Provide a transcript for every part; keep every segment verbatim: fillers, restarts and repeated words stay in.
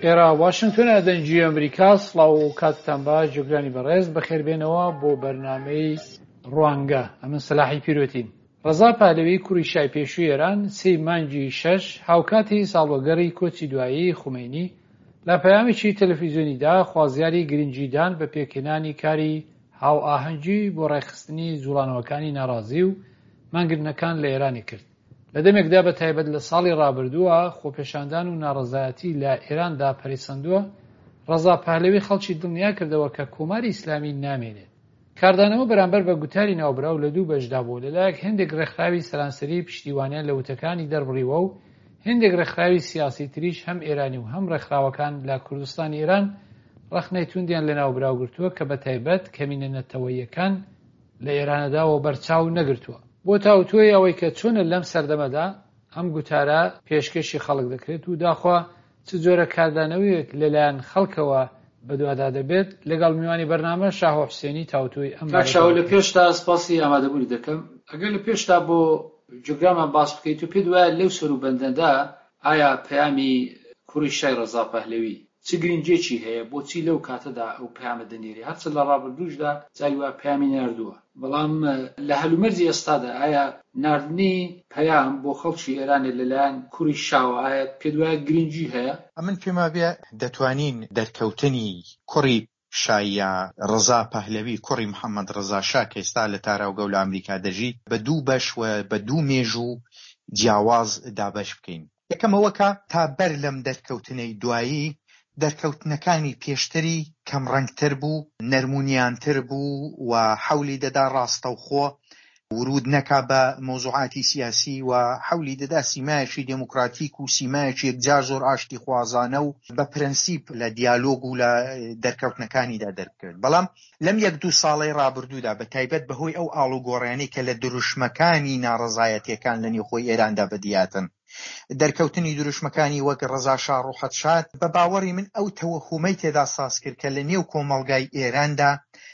ئێرە واشنگتۆنە دەنجی ئەمریکا. سڵاو و کاتتان باش جوگرانی بەڕێز بەخێربێنەوە بۆ بەرنامەی ڕوانگە. ئەمن سەلاحی پیرۆتین. ڕەزا پالەوی کوڕی شای پێشووی ئێران سێی مانگی شەش هاوکاتی ساڵوەگەڕی کۆچی دوایی خومینی لە پەیامێکی تەلەڤیزیۆنیدا خوازیاری گرنگیدان بە پێکهێنانی کاری هاو ئاهەنگی بۆ ڕێکخستنی جوڵانەوەکانی ناڕازی و مانگرتنەکان لە ئێرانی کرد. لە دەمێکدا بە تایبەت لە ساڵی ڕابردووە خۆپێشاندان و ناڕەزایەتی لە ئێراندا پەریسەندووە. ڕەزا پالەوی خەڵکی دڵنیا کردەوە کە کۆماری ئیسلامی نامێنێت. کاردانەوە بەرامبەر بە گوتاری ناوبراو لە دوو بەشدا بوو. لەلایەک هێندێک ڕێکخراوی سەرانسەری پشتیوانیان لە وتەکانی دەربڕیوە و هێندێک ڕێکخراوی سیاسی تریش هەم ئێرانی و هەم ڕێکخراوەکان لە کوردستانی ئێران ڕەخنەی توندیان لە ناوبراو گرتووە کە بە تایبەت کەمینە نەتەوەییەکان لە ئێرانەداوە بەرچاو نەگرتووە. بۆ تاوتوێی ئەوەی کە چۆنە لەم سەردەمەدا ئەم گوتارە پێشکەشی خەڵک دەکرێت و داخوا چ جۆرە کاردانەوەیەک لەلایەن خەڵکەوە بەدوادا دەبێت. لەگەڵ میوانی بەرنامە شاهۆ حوسێنی تاوتوێی ئەم شاو لە پێشتا سپاسی ئامادەبوونی دەکەم. ئەگەر لە پێشتا بۆ جوگرامان باس بکەیت و پێ وایە لەو سەر و بەندەدا ئایا پەیامی کوڕی شای ڕەزا پەهلەوی چ گرنگێکی هەیە بۆچی لەو کاتەدا ئەو پەیامە دەنێری هەرچە لە ڕابردووشدا جای وا پەیامی ناردووە، بەڵام لە هەلومەرجی ئێستادا ئایا ناردنی پەیام بۆ خەڵکی ئێرانێ لەلایەن کوڕی شاوە ئایا پێ وایە گرنگی هەیە؟ ئەمن پێما بێ دەتوانین دەرکەوتنی کوڕی شایە ڕەزا پەهلەوی کوڕی محەممەد ڕەزا شا کە ئێستا لە تاراوگە لە ئەمریکا دەژی بە دوو بەش و بە دوو مێژوو جیاواز دابەش بکەین. یەکەمەوەکە تا بەر لەم دەرکەوتنەی دوایی دەرکەوتنەکانی پێشتری کەم ڕەنگتر بوو، نەرمونیانتر بوو و حەولی دەدا ڕاستەوخۆ ورود نەکا بە مۆزوعاتی سیاسی و حەولی دەدا سیمایەکی دموکراتیک و سیمایەکی یەکجار زۆر ئاشتی خوازانە و بە پرەنسیپ لە دیالۆگ و لە دەرکەوتنەکانیدا دەرکرد. بەڵام لەم یەک دوو ساڵەی ڕابردوودا بە تایبەت بەهۆی ئەو ئاڵوگۆڕیانەی کە لە دروشمەکانی ناڕەزایەتیەکان لە نێوخۆی ئێراندا بەدیاتن، دەرکەوتنی دروشمەکانی وەک ڕەزا شا ڕوحەت شاد بە باوەڕی من ئەو تەوەهومەی تێدا ساز کرد کە لە نێو کۆمەڵگای ئێراندا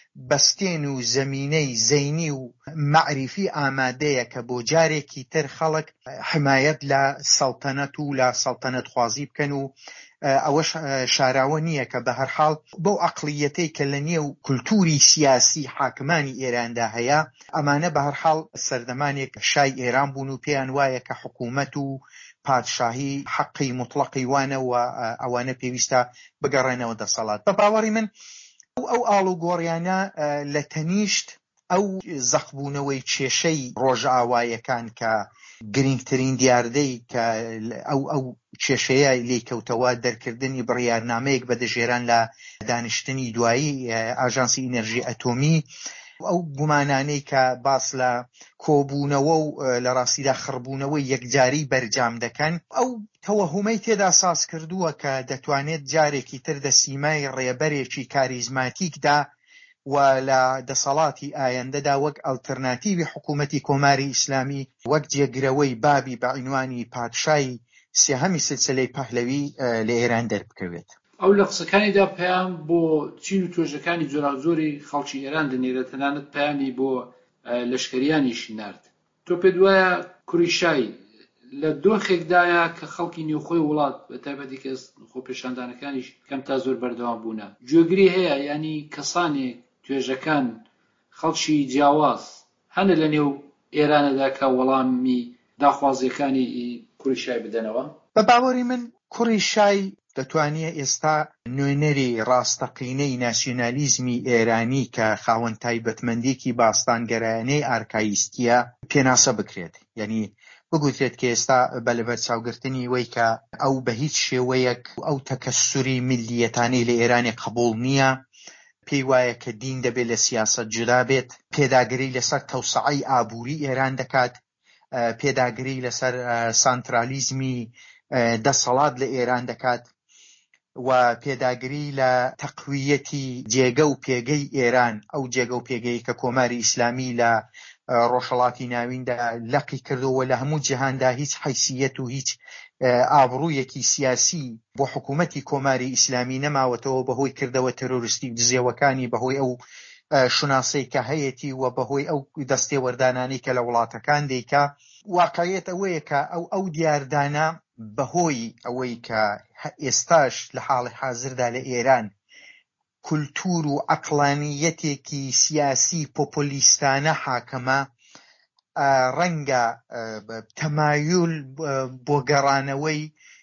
بەستێن و زەمینەی زەینی و معریفی ئامادەیە کە بۆ جارێکی تر خەڵک حمایەت لە سەڵتەنەت و لە سەڵتەنەت خوازی بکەن و ئەوەش شاراوە نییە کە بە هەر حاڵ بەو عەقڵیەتەی کە لە نێو کولتوری سیاسی حاکمانی ئێراندا هەیە ئەمانە بە هەر حاڵ سەردەمانێک شای ئێران بوون و پێیان وایە کە حکوومەت و پادشاهی حەقی مطلقی وانە و ئەوانە پێویستە بگەڕێنەوە دەسەڵات. بە باوەڕی من ئەو ئەو ئاڵوگۆڕیانە لە تەنیشت ئەو زەخبوونەوەی کێشەی ڕۆژئاوایەکان کە گرنگترین دیاردەی کە ئەو ئەو کێشەیە لێکەوتەوە دەرکردنی بڕیارنامەیەک بەدەژێران لە دانیشتنی دوایی ئاژانسی ئینەرژی ئەتۆمی، ئەو گومانانەی کە باس لە کۆبوونەوە و لە ڕاستیدا خڕبوونەوەی یەکجاری بەرجام دەکەن، ئەو تەوەهومەی تێدا ساز کردووە کە دەتوانێت جارێکی تر دە سیمای ڕێبەرێکی کاریزماتیکدا و لە دەسەڵاتی ئایندەدا وەک ئەڵتەرناتیوی حکوومەتی کۆماری ئیسلامی وەک جێگرەوەی بابی بە عنوانی پادشای سێهەمی سلسلەی پەهلەوی لە ئێران دەربکەوێت. ئەو لە قسەکانیدا پەیام بۆ چین و تۆژەکانی جۆراوزۆری خەڵکی ئێران دەنێرێت، تەنانەت پەیامی بۆ لەشکریانیشی نارد. تۆ پێت وایە کوڕی شای لە دۆخێکدایە کە خەڵکی نێوخۆی وڵات بە تایبەتی کە خۆپێشاندانەکانیش کەم تا زۆر بەردەوام بوونە گوێگری هەیە، ینی کەسانێک توێژەکان خەڵکی جیاواز هەنە لە نێو ئێرانەدا کە وەڵامی داخوازیەکانی کوڕی شای بدەنەوە؟ بە باوەڕی من کوڕی شای دەتوانێت ئێستا نوێنەری ڕاستەقینەی ناسیۆنالیزمی ئێرانی کە خاوەن تایبەتمەندێکی باستانگەرایانەی ئارکایستیە پێناسە بکرێت. یعنی بگوترێت کە ئێستا بە لەبەر چاوگرتنی وەی کە ئەو بە هیچ شێوەیەک ئەو تەکەسوری میلیەتانەی لە ئێرانی قبوڵ نییە، پێی وایە کە دین دەبێت لە سیاسەت جودا بێت، پێداگری لەسەر تەوسعەی ئابووری ئێران دەکات، پێداگری لەسەر سانترالیزمی دەسەڵات لە ئێران دەکات و پێداگری لە تەقویەتی جێگە و پێگەی ئێران، ئەو جێگە و پێگەی کە کۆماری ئیسلامی لە ڕۆژهەڵاتی ناویندا لەقی کردەوە لە هەموو جیهاندا هیچ حیسیەت و هیچ ئابڕوویەکی سیاسی بۆ حکوومەتی کۆماری ئیسلامی نەماوەتەوە بەهۆی کردەوە تەرۆریستی دزێوەکانی، بەهۆی ئەو شوناسەی کە هەیەی و بەهۆی ئەو دەستێوەردانانی کە لە وڵاتەکان دەیکا. واقعیت ئەوەیە کە ئەو ئەو دیاردانە بەهۆی ئەوەی کە ئێستاش لە حاڵی حازردا لە ئێران کولتور و عەقڵانیەتێکی سیاسی پۆپۆلیستانە حاکەمە، ڕەنگە تەمایل بۆ گەڕانەوەی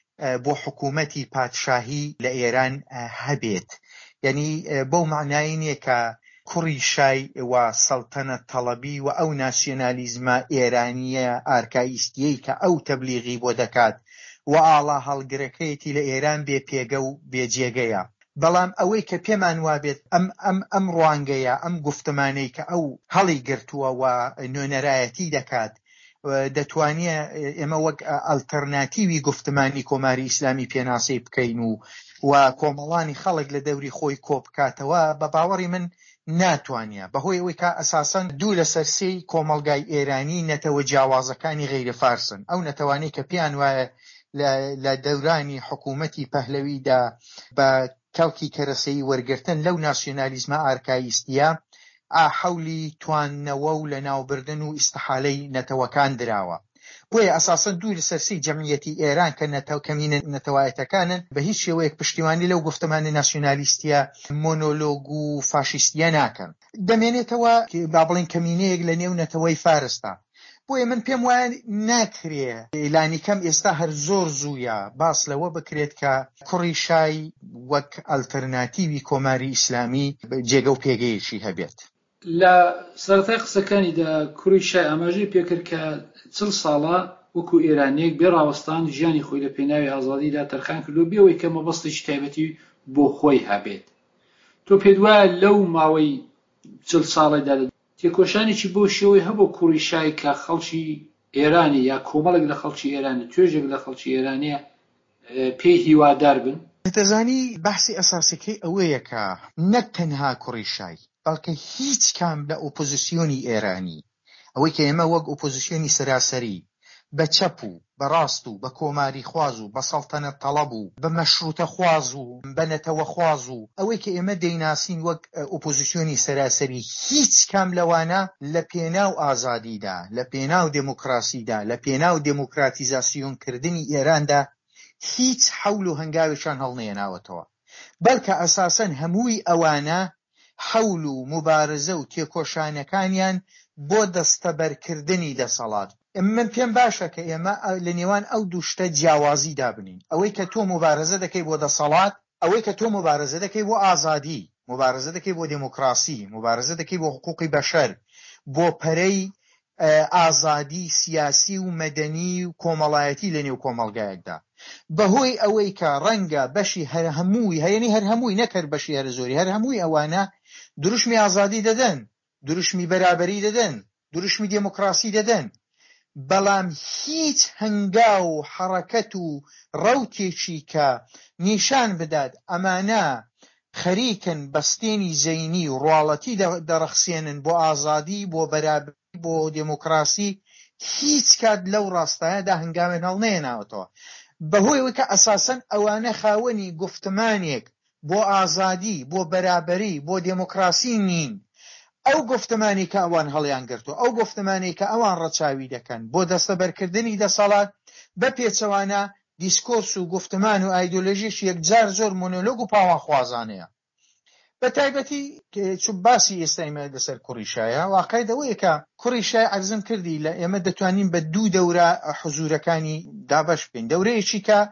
بۆ حکوومەتی پادشاهی لە ئێران هەبێت. یعنی بەو معنای نییە کە کوڕی شای و سەڵتەنەت تەڵەبی و ئەو ناسیۆنالیزمە ئێرانیە ئارکایستیەی کە ئەو تەبلیغی بۆ دەکات و ئاڵا هەڵگرەکەیەتی لە ئێران بێ پێگە و بێجێگەیە. بەڵام ئەوەی کە پێمان وابێت ئەم ئەم ئەم ڕوانگەیە، ئەم گوفتمانەی کە ئەو هەڵی گرتووە و نوێنەرایەتی دەکات، دەتوانێ ئێمە وەک ئەلتەرناتیوی گوفتمانی کۆماری ئیسلامی پێناسەی بکەین و و کۆمەڵانی خەڵک لە دەوری خۆی کۆبکاتەوە، بە باوەڕی من ناتوانە، بەهۆی ئەوەی کە ئەساسەن دوو لە سەرسەی کۆمەلگای ئێرانی نەتەوە جیاوازەکانی غەیرە فارسن. ئەو نەتەوانەی کە پێیان وایە لە دەورانی حکوومەتی پەهلەویدا بە کەڵکی کەرەسەیی وەرگرتن لەو ناسیۆنالیزمە ئارکایستیە ئاحەولی تواننەوە و لە ناوبردن و ئیستحالەی نەتەوەکان دراوە. بۆیە ئەساسەن دوو لە سەرسەی جەمعیەتی ئێران کە نەتەوکەمینە نەتەوایەتەکانن بە هیچ شێوەیەک پشتیوانی لەو گوفتمانی ناسیۆنالیستیە مۆنۆلۆگ و فاشیستیە ناکەن. دەمێنێتەوە با بڵێن کەمینەیەک لە نێو نەتەوەی فارستا. بۆیە من پێم وایە ناکرێ ئێلانی کەم ئێستا هەر زۆر زوویە باس لەوە بکرێت کە کوڕی شای وەک ئەلتەرناتیوی کۆماری ئیسلامی جێگە و پێگەیەکی هەبێت. لە سەرەتای قسەکانیدا کوڕی شای ئاماژەی پێکرد کە چل ساڵە وەکو ئێرانیەک بێ ڕاوەستان ژیانی خۆی لە پێناوی ئازادیدا تەرخان کردو بێەوەی کە مەبەستێکی تایبەتی بۆ خۆی هەبێت. تۆ پێت وایە لەو ماوەی چل ساڵێدا تێکۆشانێکی بۆ شێوەی هەبوو کوڕی شای کە خەڵکی ئێرانی یا کۆمەڵێک لە خەڵکی ئێرانی توێژێک لە خەڵکی ئێرانیە پێی هیوادار بن؟ دەزانی بەحسی ئەساسیەکەی ئەوەیە کە نەک تەنها کوڕی شای بەڵکە هیچ کام لە ئۆپۆزیسیۆنی ئێرانی، ئەوەی کە ئێمە وەک ئۆپۆزیسیۆنی سەراسەری بە چەپ و بە ڕاست و بە کۆماری خواز و بە سەڵتەنەت تەڵەب و بە مەشروتە خواز و بە نەتەوە خواز و ئەوەی کە ئێمە دەیناسین وەک ئۆپۆزیسیۆنی سەراسەری، هیچ کام لەوانە لە پێناو ئازادیدا، لە پێناو دموکراسیدا، لە پێناو دموکراتیزاسیۆنکردنی ئێراندا هیچ حەول و هەنگاوێکیان هەڵنێناوەتەوە، بەڵکە ئەساسەن هەمووی ئەوانە حەول و مبارزە و تێکۆشانەکانیان بۆ دەستەبەرکردنی دەسەڵات. من پێم باشە کە ئێمە لە نێوان ئەو دووشتە جیاوازی دابنین، ئەوەی کە تۆ مبارزە دەکەی بۆ دەسەڵات، ئەوەی کە تۆ مبارزە دەکەی بۆ ئازادی، مبارزە دەکەی بۆ دموکراسی، مبارزە دەکەی بۆ حقوقی بەشەر، بۆ پەرەی ئازادی سیاسی و مەدەنی و کۆمەڵایەتی لە نێو کۆمەڵگایەکدا. بەهۆی ئەوەی کە ڕەنگە بەشی هەر هەمووی هەیەنی هەر هەمووی نەکرد بەشی هەر زۆری هەر هەمووی ئەوانە دروشمی ئازادی دەدەن، دروشمی بەرابەری دەدەن، دروشمی دموکراسی دەدەن، بەڵام هیچ هەنگا و حەڕەکەت و ڕەوتێکی کە نیشان بدات ئەمانە خەریکن بەستێنی زەینی و ڕواڵەتی دەرەخسێنن بۆ ئازادی، بۆ بەرابەری، بۆ دموکراسی، هیچ کات لەو ڕاستایەدا هەنگاوێن هەڵنێناوەتەوە. بەهۆی ئەوەی کە ئەساسەن ئەوانە خاوەنی گوفتمانێک بۆ ئازادی، بۆ بەرابەری، بۆ دموکراسی نین. ئەو گفتمانی کە ئەوان هەڵیان گرتو، ئەو گفتمانی کە ئەوان ڕەچاوی دەکەن بۆ دەستەبەرکردنی دەسەڵات، بە پێچەوانە دیسکۆرس و گفتمان و ئایدۆلۆژیش یەکجار زۆر مۆنۆلۆگ و پاوانخوازانەیە. بە تایبەتی چوب باسی ئێستایمە لەسەر کوڕی شایە، واقعی دەوەیە کە کوڕی شای عەرزم کردی لە ئێمە دەتوانین بە دوو دەورە حزورەکانی دابەش بین. دەورەیەکی کە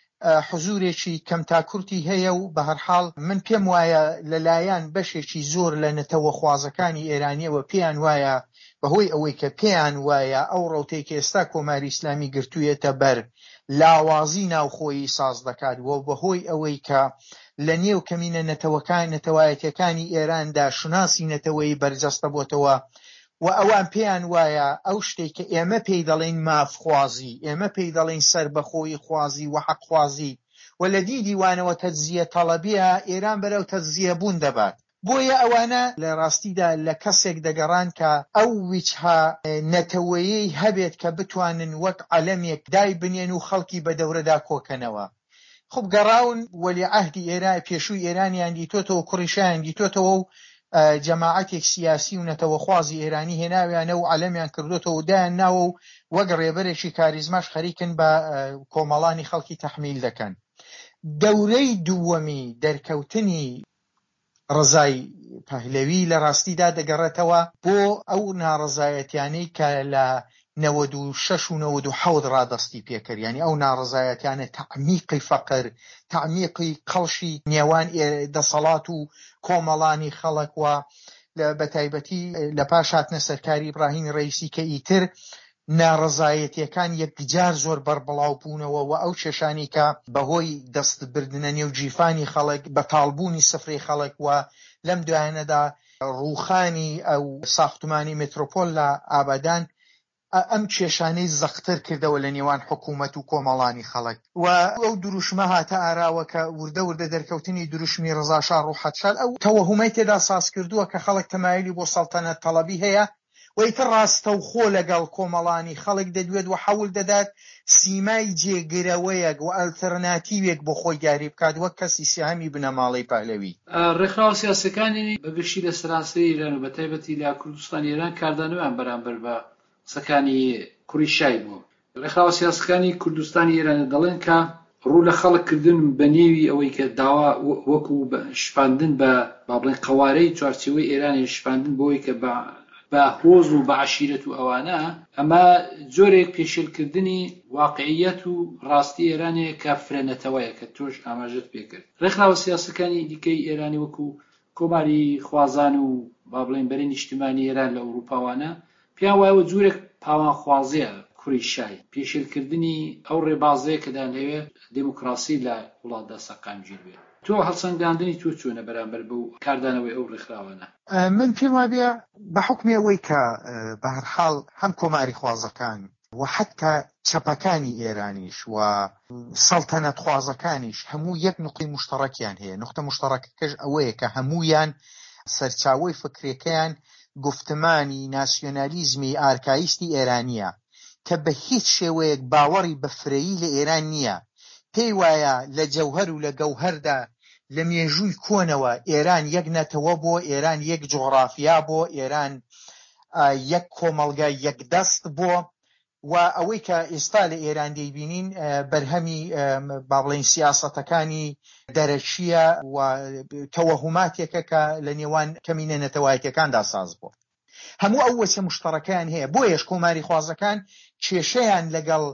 حزورێکی کەم تاکورتی هەیە و بە هەرحاڵ من پێم وایە لەلایەن بەشێکی زۆر لە نەتەوە خوازەکانی ئێرانیەوە پێیان وایە بەهۆی ئەوەی کە پێیان وایە ئەو ڕەوتەی کە ئێستا کۆماری ئیسلامی گرتوویەتە بەر لاوازی ناوخۆیی ساز دەکات و بەهۆی ئەوەی کە لە نێو کەمینە نەتەوەکان نەتەوایەتەکانی ئێراندا شناسی نەتەوەی بەرجەستە بۆتەوە و ئەوان پێیان وایە ئەو شتێک کە ئێمە پێی دەڵێن مافخوازی، ئێمە پێی دەڵێن سەربەخۆی خوازی و حەقخوازی و لە دیدیوانەوە تەجزیە تەڵەبیە ئێران بەرەو تەجزیە بوون دەبات. بۆیە ئەوانە لە ڕاستیدا لە کەسێک دەگەڕان کە ئەو ویجها نەتەوەیەی هەبێت کە بتوانن وەک عەلەمێک دای بنێن و خەڵکی بە دەورەدا کۆکەنەوە. خب گەڕاون وەلیعەهدی ئێران پێشووی ئێرانیان دیتۆتەوە، کوڕی شایان دیتۆتەوە و جەماعەتێک سیاسی و نەتەوەخوازی ئێرانی هێناویانە و عەلەمیان کردوتەوە و دایان ناوە و وەک ڕێبەرێکی کاریزماش خەریکن بە کۆمەڵانی خەڵکی تەحمیل دەکەن. دەورەی دووەمی دەرکەوتنی ڕزای پەهلەوی لە ڕاستیدا دەگەڕێتەوە بۆ ئەو ناڕزایەتیانەی کە لە نەوەد و شەش و نەوەد و حەوت ڕادەستی پێکرد، یعنی ئەو ناڕزایەتیانە تەعمیقی فەقر، تەعمیقی قەڵشی نێوان دەسەڵات و کۆمەڵانی خەڵک و بە تایبەتی لە پاش هاتنە سەرکاری ئیبراهیم ڕەیسی کە ئیتر ناڕزایەتیەکان یەکجار زۆر بەربڵاو بوونەوە و ئەو کێشانی کە بەهۆی دەستبردنە نێو جیفانی خەڵک بەتاڵبوونی سفرەی خەڵک و لەم دوایانەدا ڕووخانی ئەو ساختمانی مترۆپۆل لە ئابادان ئەم کێشانەی زەختر کردەوە لە نێوان حکوومەت و کۆمەڵانی خەڵک و ئەو دروشمە هاتە ئاراوە کە وردە وردە دەرکەوتنی دروشمی ڕزاشار ڕوحەتشار ئەو تەوەهومەی تێدا ساز کردووە کە خەڵک تەمایلی بۆ سەڵتەنەت تەڵەبی هەیە و ئیتر ڕاستەوخۆ لەگەڵ کۆمەڵانی خەڵک دەدوێت و حەول دەدات سیمای جێگرەوەیەک و ئەلتەرناتیوێک بۆ خۆی دیاری بکات وەک کەسی سیاهەمی بنەماڵەی پەهلەوی. ڕێکخراوە سیاسەکانی بەگشتی لە سەرانسەری ئێران و بە تایبەتی لە کوردستانی ئێران کاردانەوەیان بەرامبەر بە سەکانی کوڕی شای بوو. ڕێکخراوە سیاسەکانی کوردستانی ئێران دەڵێن کە ڕوو لە خەڵککردن بە نێوی ئەوەی کە داوا وەکو شپاندن بە با بڵێن قەوارەی چوارچێوەی ئێرانی شپاندن بۆی کە بە بە هۆز و بە عەشیرەت و ئەوانە ئەمە جۆرێک پێشێلکردنی واقعیەت و ڕاستی ئێرانەیە کە فرەنەتەوەیە کە تۆش ئاماژەت پێکرد. ڕێکخراوە سیاسەکانی دیکەی ئێرانی وەکو کۆماری خوازان و با بڵێن بەرین نیشتیمانی ئێران لە ئەوروپاوانە پێیان وایەوە جوورێک پاوانخوازیە کوڕی شای پێشێلکردنی ئەو ڕێبازەیە کە دانەوێت دموکراسی لە وڵاتدا سەقامگیر بێت. تۆ هەڵسەنگاندنی تۆ چۆنە بەرامبەر بەو کاردانەوەی ئەو ڕێکخراوانە؟ من پێم وابێ بە حوکمی ئەوەی کە بە هەر حاڵ هەم کۆماری خوازەکان و حتا چەپەکانی ئێرانیش و سەڵتەنەت خوازەکانیش هەموو یەک نقطەی مشتەڕەکیان هەیە. نقطە مشتەڕەکەکەش ئەوەیە کە هەموویان سەرچاوەی فکرەکەیان گفتمانی ناسیۆنالیزمی ئارکایستی ئێرانیە کە بە هیچ شێوەیەک باوەڕی بەفرەیی لە ئێران نییە. پێی وایە لە جەوهەر و لە گەوهەردا لە مێژووی کۆنەوە ئێران یەک نەتەوە بۆ، ئێران یەک جغڕافیا بۆ، ئێران یەک کۆمەڵگە یەک دەست بۆ و ئەوەی کە ئێستا لە ئێران دەیبینین بەرهەمی با بڵێن سیاسەتەکانی دەرەچیە و تەوەهوماتێکە کە لە نێوان کەمینە نەتەوایەتیەکاندا ساز بووە. هەموو ئەو وەچە مشتەڕەکەیان هەیە. بۆیەش کۆماری خوازەکان کێشەیان لەگەڵ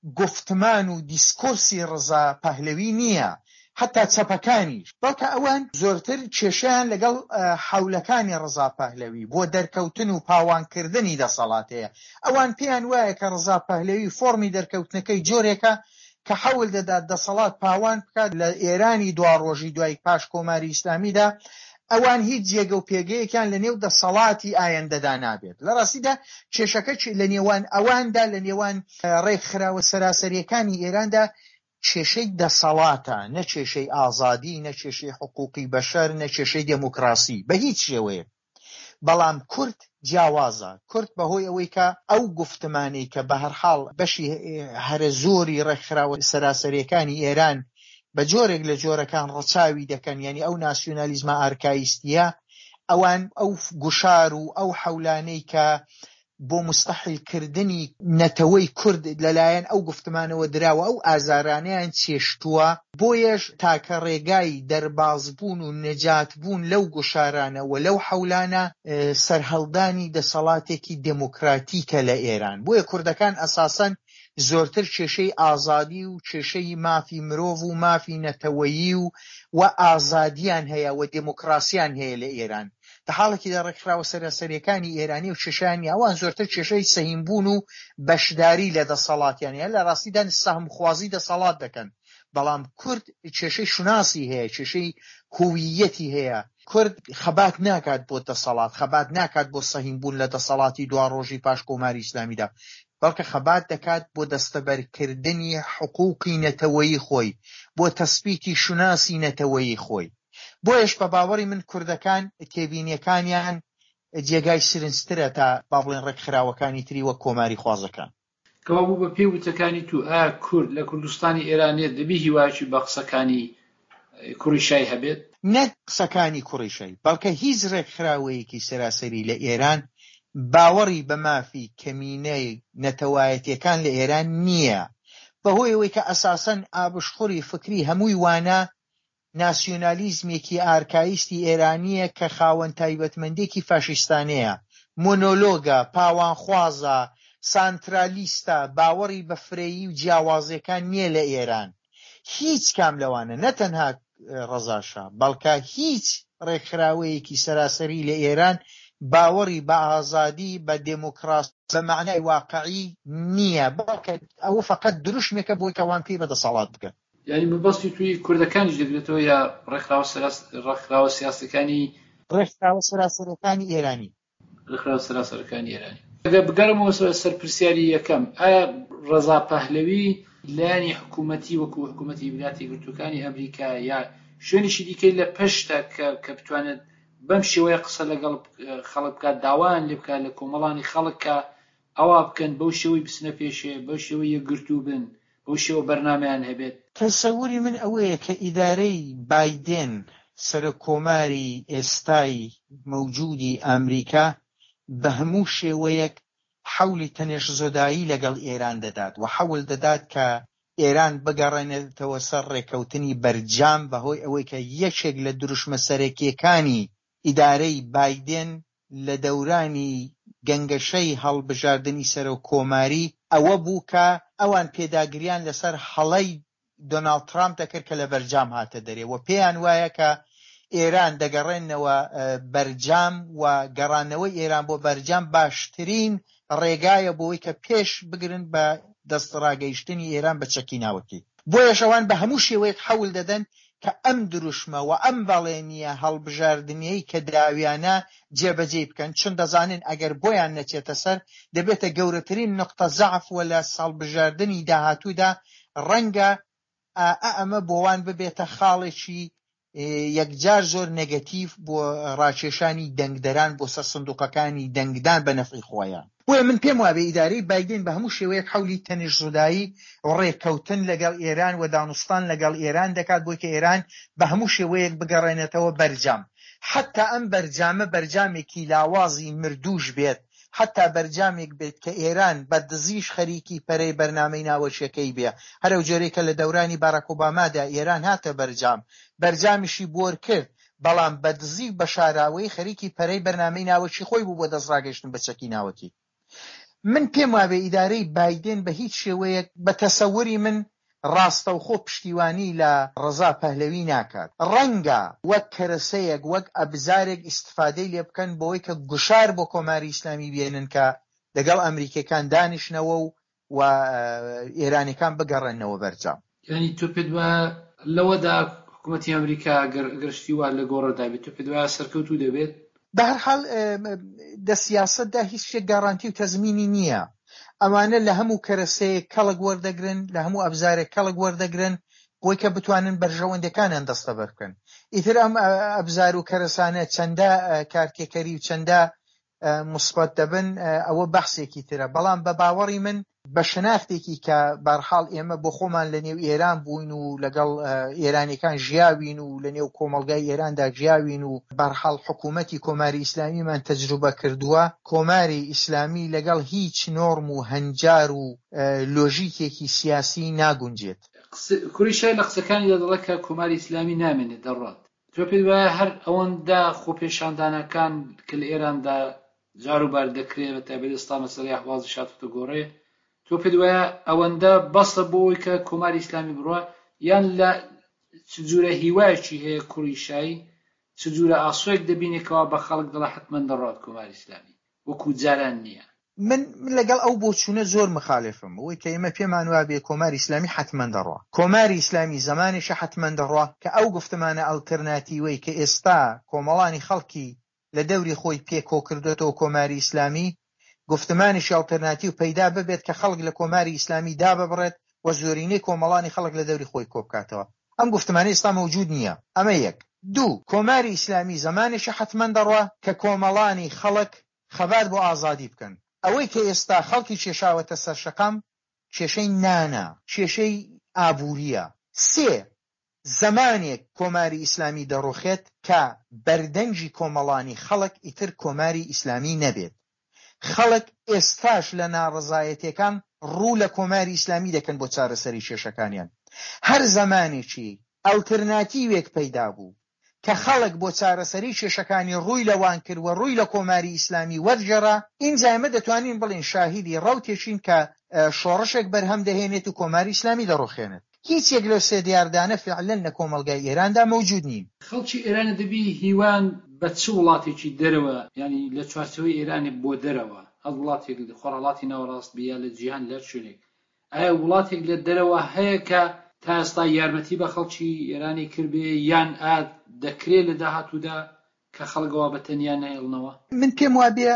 گفتمان و دیسکۆرسی ڕزا پەهلەوی نییە، حتا چەپەکانیش، بەڵکە ئەوان زۆرتر کێشەیان لەگەڵ حەولەکانی ڕزا پەهلەوی بۆ دەرکەوتن و پاوانکردنی دەسەڵاتەیە. ئەوان پێیان وایە کە ڕزا پەهلەوی فۆرمی دەرکەوتنەکەی جۆرێکە کە حەول دەدات دەسەڵات پاوان بکات لە ئێرانی دوا ڕۆژی دوای پاش کۆماری ئیسلامیدا. ئەوان هیچ جێگە و پێگەیەکیان لە نێو دەسەڵاتی ئایندەدا نابێت. لە ڕاستیدا کێشەکە لە نێوان ئەواندا، لە نێوان ڕێکخراوە سەراسەریەکانی ئێراندا کێشەی دەسەڵاتە، نە کێشەی ئازادی، نە کێشەی حقوقی بەشەر، نە کێشەی دموکراسی بە هیچ شێوەیە. بەڵام کورد جیاوازە. کورد بەهۆی ئەوەی کە ئەو گفتمانی کە بە هەر حاڵ بەشی هەرە زۆری ڕێکخراوە سەراسەریەکانی ئێران بە جۆرێک لە جۆرەکان ڕەچاوی دەکەن، یعنی ئەو ناسیۆنالیزمە ئارکایستیە، ئەوان ئەو گوشار و ئەو حەولانەی کە بۆ مستەحیلکردنی نەتەوەی کورد لەلایەن ئەو گفتمانەوە دراوە ئەو ئازارانەیان چێشتووە، بۆیەش تاکە ڕێگای دەربازبوون و نەجاتبوون لەو گوشارانە و لەو حەولانە سەرهەڵدانی دەسەڵاتێکی دموکراتیکە لە ئێران. بۆیە کوردەکان ئەساسەن زۆرتر کێشەی ئازادی و کێشەی مافی مرۆڤ و مافی نەتەوەیی و و ئازادیان هەیە و دموکراسیان هەیە لە ئێران. لە حاڵێکی دا ڕێکخراوە سەراسەریەکانی ئێرانی و کێشانی ئەوان زۆرتر کێشەی سەهیمبوون و بەشداری لە دەسەڵاتیانە، لە ڕاستیدا سەهمخوازی دەسەڵات دەکەن. بەڵام کورد کێشەی شوناسی هەیە، کێشەی هویەتی هەیە. کورد خەبات ناکات بۆ دەسەڵات، خەبات ناکات بۆ سەهیمبوون لە دەسەڵاتی دوا ڕۆژی پاش کۆماری ئیسلامیدا، بەڵکە خەبات دەکات بۆ دەستەبەرکردنی حقوقی نەتەوەیی خۆی، بۆ تەسبیتی شوناسی نەتەوەیی خۆی. بۆیش بە باوەڕی من کوردەکان تێبینیەکانیان جێگای سرنجترە تا با بڵێن ڕێکخراوەکانی تری وەک کۆماری خوازەکان. کەوا بوو بە پێی وتەکانی تو ئایا کورد لە کوردستانی ئێرانێ دەبی هیوایەکی بە قسەکانی کوڕی شای هەبێت؟ نەک قسەکانی کوڕیشەی بەڵکە هیچ ڕێکخراوەیەکی سەراسەری لە ئێران باوەڕی بە مافی کەمینەی نەتەوایەتیەکان لە ئێران نییە، بەهۆی ئەوەی کە ئەساسەن ئابشخوڕی فکری هەمووی وانە ناسیۆنالیزمێکی ئارکایستی ئێرانیە کە خاوەن تایبەتمەندێکی فاشیستانەیە، مۆنۆلۆگە، پاوانخوازە، سانترالیستە، باوەڕی بە فرەیی و جیاوازیەکان نییە لە ئێران. هیچ کام لەوانە نەتەنها ڕەزاشە بەڵکە هیچ ڕێکخراوەیەکی سەراسەری لە ئێران باوەڕی بە ئازادی بە دێموکراسی بە معنای واقعی نییە، بەڵکە ئەوە فقط دروشمێکە بۆی کەوان پێی بەدەسەڵات بکەن. یعنی مەبەستی توی کوردەکانیش دەگرێتەوە یا ڕێکخراوە سیاسەکانی ڕێکخراوە سەراسەرەکانی ئێرانی ڕێکخراوە سەراسەرەکانی ئێرانی. ئەگەر بگەڕمەوە سەرپرسیاری یەکەم، ئایا ڕەزا پەهلەوی لایەنی حکوومەتی وەکو حکوومەتی ویلایەتە یەکگرتووەکانی ئەمریکا یا شوێنیشی دیکەی لە پشتە کە بتوانێت بەم شێوەیە قسە لەگەڵ خەڵک بکات، داوایان لێ بکات لە کۆمەڵانی خەڵکە ئەوا بکەن بەو شێوەی بچنە پێشێ، بەو شێوەی یەکگرتوو بن، بەو شێوە بەرنامەیان هەبێت؟ تەسەووری من ئەوەیە کە ئیدارەی بایدن سەرۆکۆماری ئێستای مەوجودی ئەمریکا بە هەموو شێوەیەک حەولی تەنێش زۆدایی لەگەڵ ئێران دەدات و حەول دەدات کە ئێران بگەڕێنێتەوە سەر ڕێکەوتنی بەرجام بەهۆی ئەوەی کە یەکێک لە دروشمە سەرەکیەکانی ئیدارەی بایدن لە دەورانی گەنگەشەی هەڵبژاردننی سەرۆکۆماری ئەوە بوو کە ئەوان پێداگریان لەسەر هەڵەی دۆناڵد ترامپ دەکرد کە لە بەرجام هاتە دەرێ و پێیان وایە کە ئێران دەگەڕێنەوە بەرجام و گەڕانەوەی ئێران بۆ بەرجام باشترین ڕێگایە بۆی کە پێش بگرن بە دەستڕاگەیشتنی ئێران بە چەکیناوەتی. بۆیە شەوان بە هەموو شێوەیەک حەول دەدەن کە ئەم دروشمە و ئەم بەڵێنیە هەڵبژاردنیەی کە داویانە جێبەجێ بکەن، چون دەزانن ئەگەر بۆیان نەچێتە سەر دەبێتە گەورەترین نقطە زەعف و لە ساڵبژاردننی داهاتوودا ڕەنگە ئەمە بۆوان ببێتە خاڵێکی یەکجار زۆر نێگەتیڤ بۆ ڕاکێشانی دەنگدەران بۆ سەر سندوقەکانی دەنگدان بە نەفعی خۆیان. بۆیە من پێم وابێ ئیدارەی بایدن بە هەموو شێوەیەک حەولی تەنیژزودایی ڕێکەوتن لەگەڵ ئێران و دانوستان لەگەڵ ئێران دەکات بۆی کە ئێران بە هەموو شێوەیەک بگەڕێنێتەوە بەرجام، حتا ئەم بەرجامە بەرجامێکی لاوازی مردوش بێت، حتا بەرجامێک بێت کە ئێران بە دزیش خەریکی پەرەی بەرنامەی ناوەشیەکەی بێ. هەرو جۆرەی کە لە دەورانی باراک ئۆبامادا ئێران هاتە بەرجام، بەرجامیشی بۆر کرد، بەڵام بە دزی بە شاراوەی خەریکی پەرەی بەرنامەی ناوەشی خۆی بوو بۆ دەستڕاگەشتن بە چەکیناوەتی. من پێم وابێ ئیدارەی بایدن بە هیچ شێوەیەک بە تەسەووری من ڕاستەوخۆ پشتیوانی لە ڕەزا پەهلەوی ناکات. ڕەنگە وەک کەرەسەیەک وەک ئەبزارێک ئیستفادەی لێ بکەن بۆی کە گوشار بۆ کۆماری ئیسلامی بێنن کە لەگەڵ ئەمریکەکان دانیشنەوە و و ئێرانیەکان بگەڕێنەوە بەرجام. یعنی تۆ پێت وایە لەوەدا حکوومەتی ئەمریکا گەرشتی وا لە گۆڕەدا بێت، تۆ پێت وایە سەرکەوتوو دەبێت؟ بە هەر حاڵ دە سیاسەتدا هیچ شتێک گاڕانتی و تەزمینی نییە. ئەمانە لە هەموو کەرەسەیەک کەڵک وەردەگرن، لە هەموو ئەبزارێک کەڵک وەردەگرن بۆی کە بتوانن بەرژەوەندەکانیان دەستە بەرکەن. ئیتر ئەم ئەبزار و کەرەسانە چەندە کارتێکەری و چەندە مثبەت دەبن ئەوە بەحسێکی ترە، بەڵام بە باوەڕی من بە شناختێکی کە بەرحاڵ ئێمە بۆ خۆمان لە نێو ئێران بووین و لەگەڵ ئێرانیەکان ژیاوین و لە نێو کۆمەڵگای ئێراندا ژیاوین و بەرحاڵ حکوومەتی کۆماری ئیسلامیمان تەجروبە کردووە، کۆماری ئیسلامی لەگەڵ هیچ نۆرم و هەنجار و لۆژیکێکی سیاسی ناگونجێت. کوریشای لە قسەکانی دەدەڵێت کە کۆماری ئیسلامی نامێنێت دەڕات. تۆ پێت وایە هەر ئەوەندا خۆپێشاندانەکان کە لە ئێراندا جاروبار دەکرێت بە تایبەتی ئێستا مەسەلەی ئەحواز شاتوتە گۆڕێ، تۆ پێت وایە ئەوەندە بەسە بۆی کە کۆماری ئیسلامی بڕوە، یان لە چ جۆرە هیوایەکی هەیە کوریشایی، چ جۆرە ئاسۆیەک دەبینێکەوە بە خەڵک دڵە حتمەن دەڕات کۆماری ئیسلامی وەکو جاران نییە؟ من لەگەڵ ئەو بۆچوونە زۆر مخالفم، ئەوەی کە ئێمە پێمان وابێ کۆماری ئیسلامی حتمەن دەڕوا. کۆماری ئیسلامی زمانێکە حتمەن دەڕوا کە ئەو گفتمانە ئەڵتەرناتیڤەی کە ئێستا کۆمەڵانی خەڵکی لە دەوری خۆی پێکۆ کردوێتەوە کۆماری ئیسلامی، گفتمانیشی ئەڵتەرناتیڤ پەیدا ببێت کە خەڵک لە کۆماری ئیسلامی داببڕێت و زۆرینەی کۆمەڵانی خەڵک لە دەوری خۆی کۆ بکاتەوە. ئەم گفتمانەی ئێستا مەوجود نییە. ئەمە یەک. دوو، کۆماری ئیسلامی زمانێکە حتمەن دەڕوا کە کۆمەڵانی خەڵک خەبات بۆ ئازادی بکەن. ئەوەی کە ئێستا خەڵکی کێشاوەتە سەر شەقام کێشەی نانە، کێشەی ئابووریە. سێ، زمانێک کۆماری ئیسلامی دەڕۆخێت کە بەردەنجی کۆمەڵانی خەڵک ئیتر کۆماری ئیسلامی نەبێت. خەڵک ئێستاش لە ناڕەزایەتیەکان ڕوو لە کۆماری ئیسلامی دەکەن بۆ چارەسەری کێشەکانیان. هەر زمانێکی ئەڵتەرناتیڤێک پەیدا بوو کە خەڵک بۆ چارەسەری کێشەکانی ڕووی لەوان کرد و ڕووی لە کۆماری ئیسلامی وەرجێڕا، ئینجا ئێمە دەتوانین بڵێن شاهیدی ڕەوتێکین کە شۆڕشێک بەرهەم دەهێنێت و کۆماری ئیسلامی دەڕۆخێنێت. هیچ یەک لەو سێ دیاردانە فعلەن لە کۆمەلگای ئێراندا مەوجود نین. خەڵکی ئێرانە دەبی هیوان بە چ وڵاتێکی دەرەوە، ینی لە چوارچەوەی ئێرانی بۆ دەرەوە، هەڵ وڵاتێک خۆڕەڵاتی ناوەڕاست بیا لە جیهان لەر شوێنێک، ئایا وڵاتێک لە دەرەوە هەیە کە تا ئێستا یارمەتی بە خەڵکی ئێرانی کردبێ یان ئات دەکرێت لە داهاتوودا کە خەڵگەوە بە تەنیا نایڵنەوە؟ من پێم وابێ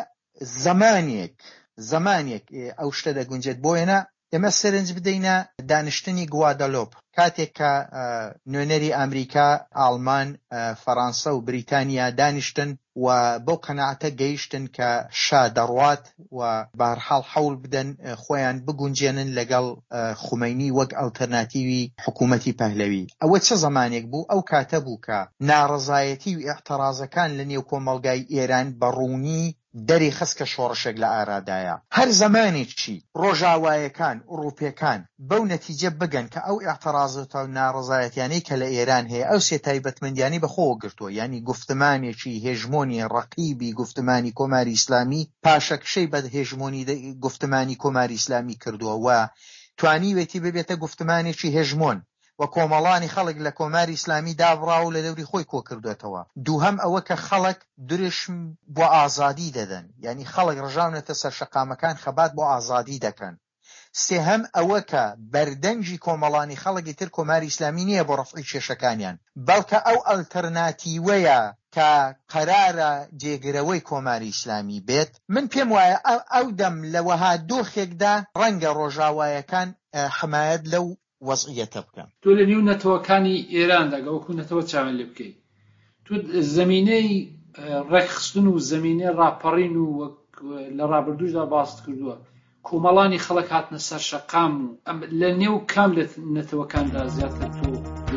زمانێک زمانێک ئەو شتە دەگونجێت بۆیەنە ئێمە سەرنج بدەینە دانیشتنی گوادەلۆپ، کاتێک کە نوێنەری ئەمریکا، ئاڵمان، فەڕەنسا و بریتانیا دانیشتن و بەو قەناعەتە گەیشتن کە شا دەڕوات و بەهەرحاڵ حەول بدەن خۆیان بگونجێنن لەگەڵ خومەینی وەک ئەڵتەرناتیوی حکوومەتی پەهلەوی. ئەوە چه زمانێک بوو؟ ئەو کاتە بوو کە ناڕەزایەتی و ئێعتراازەکان لە نێو کۆمەڵگای ئێران بەڕوونی دەری خست کە شۆڕشێک لە ئارادایە. هەر زمانێکی ڕۆژاوایەکان ئوروپیەکان بەو نەتیجە بگەن کە ئەو ئێعتراازات و ناڕەزایەتیانەی کە لە ئێران هەیە ئەو سێ تایبەتمەندیانی بەخۆوە گرتووە، ینی گفتمانێکی هێژمۆنی ڕەقیبی گفتمانی کۆماری ئیسلامی پاشەکشەی بە هێژمۆنی گفتمانی کۆماری ئیسلامی کردووە و توانیوێتی ببێتە گفتمانێکی هێژمۆن و کۆمەڵانی خەڵک لە کۆماری ئیسلامی دابڕاو و لە دەوری خۆی کۆ کردوێتەوە. دووهەم ئەوە کە خەڵک درشم بۆ ئازادی دەدەن، ینی خەڵک ڕژاونەتە سەر شەقامەکان خەبات بۆ ئازادی دەکەن. سێهەم ئەوە کە بەردەنجی کۆمەڵانی خەڵکی تر کۆماری ئیسلامی نییە بۆ ڕەفعی کێشەکانیان، بەڵکە ئەو ئەلتەرناتیڤەیە کە قەرارە جێگرەوەی کۆماری ئیسلامی بێت. من پێم وایە ئەو دەم لەوەها دۆخێکدا ڕەنگە ڕۆژاوایەکان حمایەت لەو وەزعیەتە بکەن. تۆ لە نێو نەتەوەکانی ئێراندا گەوەکو نەتەوە چاوەن لێ بکەیت، تۆ زەمینەی ڕێکخستن و زەمینەی ڕاپەڕین و لە ڕابردووشدا باست کردووە کۆمەڵانی خەڵک هاتنە سەر شەقام و لە نێو کام لە نەتەوەکاندا زیاتر تۆ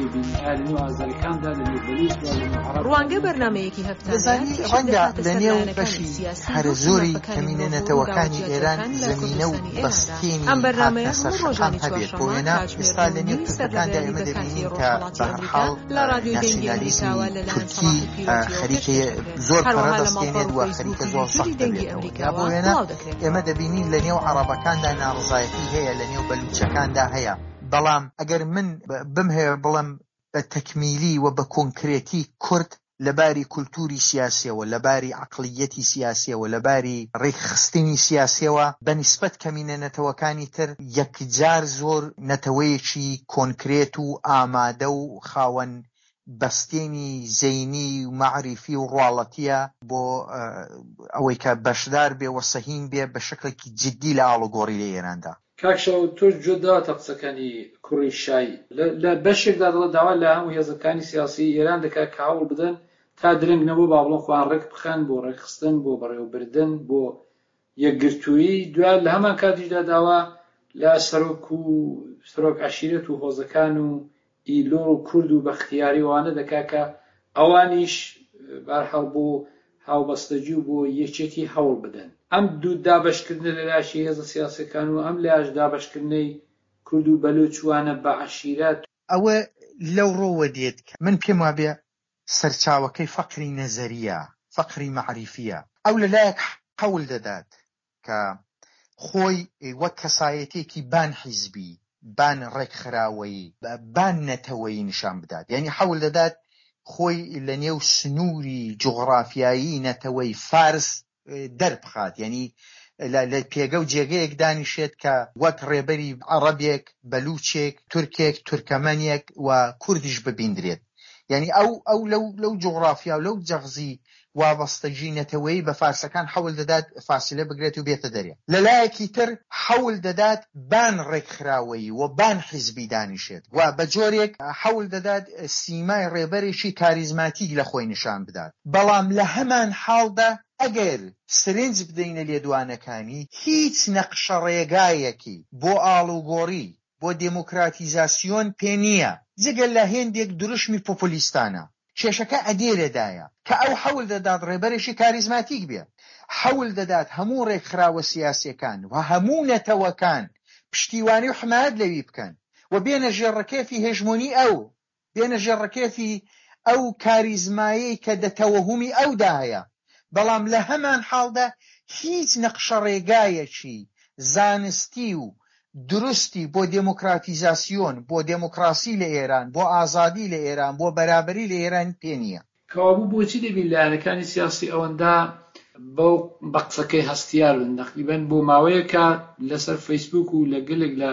ڕوانگە بەرنامەیەکی هەفتانە ڕەنگە لە نێو بەشی هەر زۆری کەمینە نەتەوەکانی ئێران زەمینە و بەستینی هاتنە سەر شەقام هەبێت، بۆیەنە ئێستا لە نێو تورکەکاندا ئێمە دەبینین کە بەهەرحاڵ ناسیۆنالیزمی تورکی خەریکە زۆر پەڕە دەستێنێت و خەریکە زۆر سەخت دەبێتەوە. بۆیەنە ئێمە دەبینین لە نێو عەرەبەکاندا ناڕزایەتی هەیە، لە نێو بەلوچەکاندا هەیە. بەڵام ئەگەر من بم هەیە بڵم بە تەکمیلی و بە کۆنکرێتی کورد لەباری کولتوری سیاسیەوە، لەباری عەقلیەتی سیاسیەوە، لەباری ڕێکخستنی سیاسیەوە بەنسبەت کەمینە نەتەوەکانی تر یەکجار زۆر نەتەوەیەکی کۆنکرێت و ئامادە و خاوەن بەستێنی زەینی و مەعریفی و ڕواڵەتیە بۆ ئەوەی کە بەشدار بێ و سەهیم بێ بە شکلێکی جددی لە ئاڵوگۆڕی لە ئێراندا. کاکشەو تۆ جۆداوەتە قسەکانی کوڕی شای لە بەشێکدا دەڵێت داوا لە هەموو هێزەکانی سیاسی ئێران دەکات کە هەوڵ بدەن تا درەنگ نەبوو با بڵێن خۆیان ڕێک بخەن بۆ ڕێکخستن، بۆ بەڕێوەبردن، بۆ یەکگرتووی. دوای لە هەمان کاتیشدا داوا لە سەرۆک و سەرۆک عەشیرەت و هۆزەکان و ئیلۆ و کورد و بەختیاری وانە دەکات کە ئەوانیش بەرحەڵ بۆ هاوبەستەجی و بۆ یەکێتی هەوڵ بدەن. ئەم دوو دابەشکردن لە لاشی هێزە سیاسەکان و ئەم لاش دابەشکردنەی کورد و بەلوچوانە بە عەشیرەت، ئەوە لەو ڕۆوە دێت کە من پێم وابێ سەرچاوەکەی فەقری نەزەریە، فەقری مەعریفیە. ئەو لەلایەک هەوڵ دەدات کە خۆی وەک کەسایەتێکی بان حیزبی، بان ڕێکخراوەیی، بان نەتەوەیی نیشان بدات، یعنی هەوڵ دەدات خۆی لە نێو سنووری جوغڕافیایی نەتەوەی فارس دەربخات، یعنی لە پێگە و جێگەیەک دانیشێت کە وەک ڕێبەری عەرەبێک، بەلوچێک، تورکێک، تورکەمەنێک و کوردیش ببیندرێت. یعنی ئەو ئەو لەو لەو جوغڕافیا و لەو جەغزی وابەستەجی نەتەوەیی بە فارسەکان هەوڵ دەدات فاسیلە بگرێت و بێتە دەرێ. لەلایەکی تر هەوڵ دەدات بان ڕێکخراوەیی و بان حیزبی دانیشێت و بە جۆرێک هەوڵ دەدات سیمای ڕێبەرێکی کاریزماتیک لە خۆی نیشان بدات. بەڵام لە هەمان حاڵدا ئەگەر سرنج بدەینە لێدوانەکانی هیچ نەقشە ڕێگایەکی بۆ ئاڵوگۆڕی بۆ دموکراتیزاسیۆن پێ نییە جگەل لە هێندێک دروشمی پۆپولیستانە کێشەکە ئەدێرەدایە کە ئەو حەول دەدات ڕێبەرێکی کاریزماتیک بێ حەول دەدات هەموو ڕێکخراوە سیاسیەکان و هەموو نەتەوەکان پشتیوانی و حمایەت لەوی بکەن و بێنە ژێڕەکێفی هێژمۆنی ئەو بێنە ژێڕەکێفی ئەو کاریزمایی کە دەتەوەهومی ئەودا هەیە بەڵام لە هەمان حاڵدا هیچ نەقشە ڕێگایەکی زانستی و درستی بۆ دموکراتیزاسیۆن بۆ دموکراسی لە ئێران بۆ ئازادی لە ئێران بۆ بەرابەری لە ئێران پێ نییە کەوابوو بۆچی دەبین لایەنەکانی سیاسی ئەوەندا بەو بە قسەکەی هەستیار بن نەقریبەن بۆ ماوەیەکە لەسەر فەیسبوک و لە گەلێک لە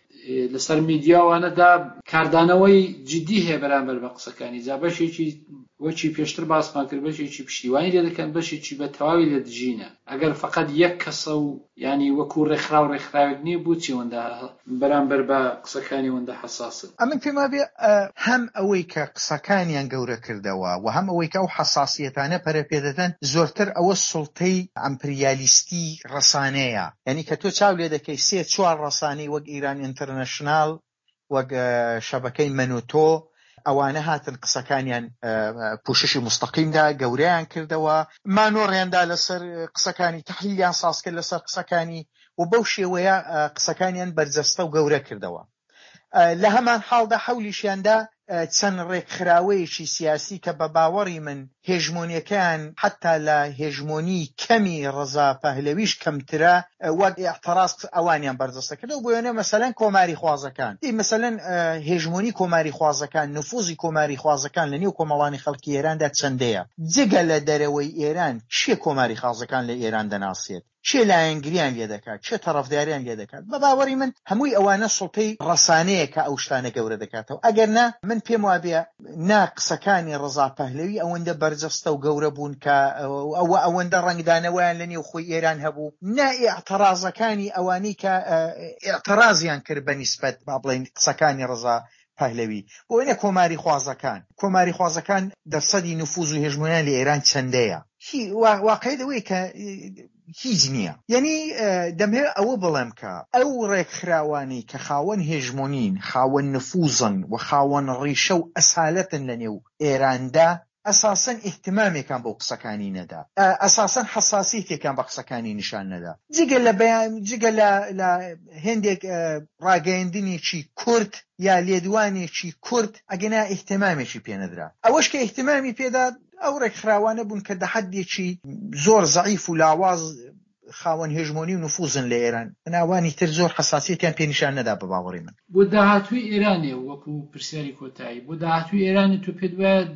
لەسەر میدیاوانەدا کاردانەوەی جدی هەیە بەرامبەر بە قسەکانی جا بەشێکی وەچی پێشتر باسمان کرد بەشێکی پشتیوانی لێ دەکەن بەشێکی بە تەواوی لە دژینە ئەگەر فقط یەک کەسە و ینی وەکو ڕێکخرا و ڕێکخراوێک نییە بۆچی ئەوەندا بەرامبەر بە قسەکانی ئەوەندا حەساسن ئەمن پێما بێ هەم ئەوەی کە قسەکانیان گەورە کردەوە و هەم ئەوەی کە ئەو حەساسیەتانە پەرە پێدەدەن زۆرتر ئەوە سوڵتەی ئەمپریالیستی ڕەسانەیە یعنی کە تۆ چاو لێ دەکەی سێ چوار ڕەسانەی وەک ئیران ئینتەرنەشناڵ وەک شەبەکەی منوتۆ ئەوانە هاتن قسەکانیان پوششی مستەقیمدا گەورەیان کردەوە مانۆڕیاندا لەسەر قسەکانی تەحلیلیان ساز کرد لەسەر قسەکانی و بەو شێوەیە قسەکانیان بەرجەستە و گەورە کردەوە لە هەمان حاڵدا حەولیشیاندا چەند ڕێکخراوەیەکی سیاسی کە بە باوەڕی من هێژمۆنیەکان حتا لە هێژمۆنی کەمی ڕەزا پەهلەویش کەمترە وەک ئێعتراز ئەوانیان بەرجەستە کردەوە بۆ وێنە مەسەلەن کۆماری خوازەکان دی مەسەلەن هێژمۆنی کۆماری خوازەکان نفوزی کۆماری خوازەکان لە نێو کۆمەڵانی خەڵکی ئێراندا چەندەیە جگە لە دەرەوەی ئێران چێ کۆماری خوازەکان لە ئێران دەناسێت چێ لایەنگریان لێ دەکات چێ تەڕەفداریان لێ دەکات بە باوەڕی من هەمووی ئەوانە سوڵتەی ڕەسانەیە کە ئەو شتانە گەورە دەکاتەوە ئەگەر نا من پێم وابێ نا قسەکانی ڕەزا پەهلەوی ئەوەندە بەرجەستە و گەورە بوون کە ئەوە ئەوەندە ڕەنگدانەوەیان لە نێو خۆی ئێران هەبوو نا ئێعترازەکانی ئەوانەی کە ئێعترازیان کرد بەنیسبەت با بڵێن قسەکانی ڕەزا پەهلەوی بۆ وێنە کۆماری خوازەکان کۆماری خوازەکان دەرسەدی نفوز و هێژمۆنیان لە ئێران چەندەیە واقعی دەوەی کە هیچ نییە یعنی دەمێ ئەوە بڵێم کە ئەو ڕێکخراوانی کە خاوەن هێژمۆنین خاوەن نفوزن و خاوەن ڕیشە و ئەسالەتن لە نێو ئێراندا ئەساسەن ئیحتیمامێکان بۆ قسەکانی نەدا ئەساسەن حەساسیەتێکان بە قسەکانی نیشان نەدا جگە لە بەیان جگە لە هێندێک ڕاگەیاندنێکی کورد یا لێدوانێکی کورد ئەگەنا ئیحتیمامێکی پێنەدرا ئەوەش کە ئیحتیمامی پێدا ئەو ڕێکخراوانە بوون کە دەحەدێکی زۆر زەعیف و لاواز خاوەن هێژمۆنی و نفوزن لە ئێران بناوانی تر زۆر حەساسیەتیان پێ نیشان نەدا بە باوەڕی من بۆ داهاتووی ئێرانێ وەکو پرسیاری کۆتایی بۆ داهاتووی ئێرانی تۆ پێت وایە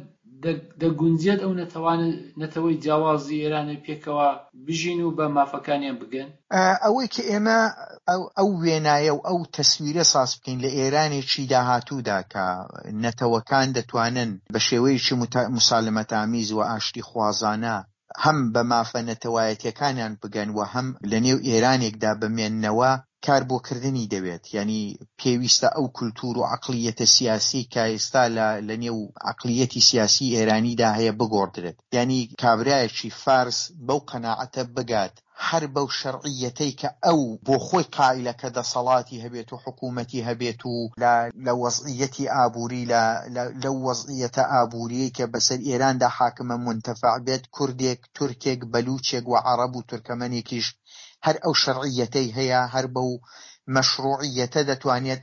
دەگونجێت ئەو نەتەوەی جیاوازی ئێرانە پێکەوە بژین و بە مافەکانیان بگەن ئەوەی کە ئێمە ئەو وێنایە و ئەو تەسویرە ساز بکەین لە ئێرانێکی داهاتوودا کە نەتەوەکان دەتوانن بە شێوەیەکی موسالمەت‌ئامیز و ئاشتی خوازانە هەم بە مافە نەتەوایەتیەکانیان بگەن و هەم لە نێو ئێرانێکدا بمێننەوە کاربۆکردنی دەوێت یعنی پێویستە ئەو کولتور و عەقلیەتە سیاسی کە ئێستا لە نێو عەقلیەتی سیاسی ئێرانیدا هەیە بگۆڕدرێت یعنی کابرایەکی فارس بەو قەناعەتە بگات هەر بەو شەرعیەتەی کە ئەو بۆ خۆی قائلەکە دەسەڵاتی هەبێت و حکوومەتی هەبێت و لە وەزعیەتی ئابووری لە وەزعیەتە ئابووری کە بەسەر ئێراندا حاکمە منتەفع بێت کوردێک تورکێک بەلوچێک و عەرەب و تورکەمەنێکیش هەر ئەو شەرعیەتەی هەیە هەر بەو مەشروعیەتە دەتوانێت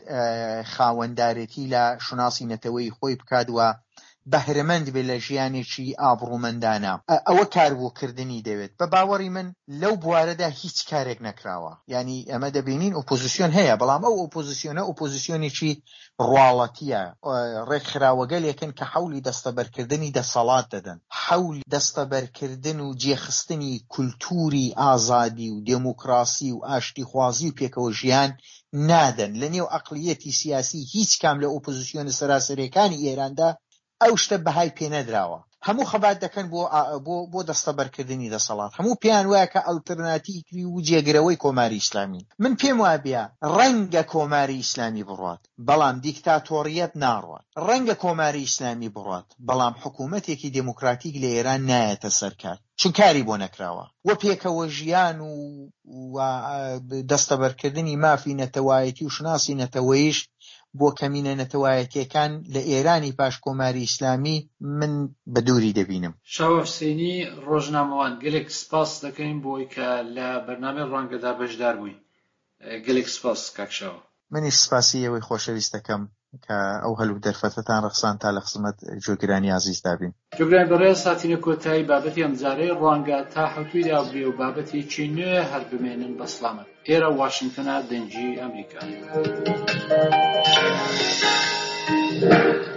خاوەندارەتی لە شوناسی نەتەوەی خۆی بکات و بەهرەمەند بێ لە ژیانێکی ئابڕوومەندانە ئەوە کاربۆکردنی دەوێت بە باوەڕی من لەو بوارەدا هیچ کارێک نەکراوە ینی ئەمە دەبینین ئۆپۆزیسیۆن هەیە بەڵام ئەو ئۆپۆزیسیۆنە ئۆپۆزیسیۆنێکی ڕواڵەتیە ڕێکخراوەگەلێکن کە حەولی دەستەبەرکردنی دەسەڵات دەدەن حەولی دەستەبەرکردن و جێخستنی کولتوری ئازادی و دموکراسی و ئاشتیخوازی و پێکەوە ژیان نادەن لە نێو عەقلیەتی سیاسی هیچ کام لە ئۆپۆزیسیۆنە سەراسەریەکانی ئێراندا ئەو شتە بەهای پێ نەدراوە هەموو خەبات دەکەن بۆ بۆ بۆ دەستەبەرکردنی دەسەڵات هەموو پیان وایە کە ئەڵتەرناتیڤی و جێگرەوەی کۆماری ئیسلامی من پێم وابێ ڕەنگە کۆماری ئیسلامی بڕات بەڵام دیکتاتۆریەت ناڕوات ڕەنگە کۆماری ئیسلامی بڕات بەڵام حکوومەتێکی دموکراتیک لە ئێران نایەتە سەرکار چون کاری بۆ نەکراوە وە پێکەوە ژیان و دەستەبەرکردنی مافی نەتەوایەتی و شناسی نەتەوەیش بۆ کەمینە نەتەوایەتیەکان لە ئێرانی پاش کۆماری ئیسلامی من بە دووری دەبینم. شاوە حوسێنی ڕۆژنامەوان گەلێک سپاس دەکەین بۆی کە لە بەرنامەی ڕوانگەدا بەشدار بووی. گەلێک سپاس کاکشاوە. منیش سپاسی ئەوەی خۆشەویست دەکەم کە ئەو هەلوو دەرفەتەتان ڕەخسان تا لە خزمەت گوێگرانی عەزیز دابین. گوێگرانی بەڕێز هاتینە کۆتایی بابەتی ئەمجارەی ڕوانگە تا حەوتویدا بێ و بابەتی چی نوێ هەر بمێنن بە سڵامەت. ئێرە واشنگتنە دەنگی ئەمریکا.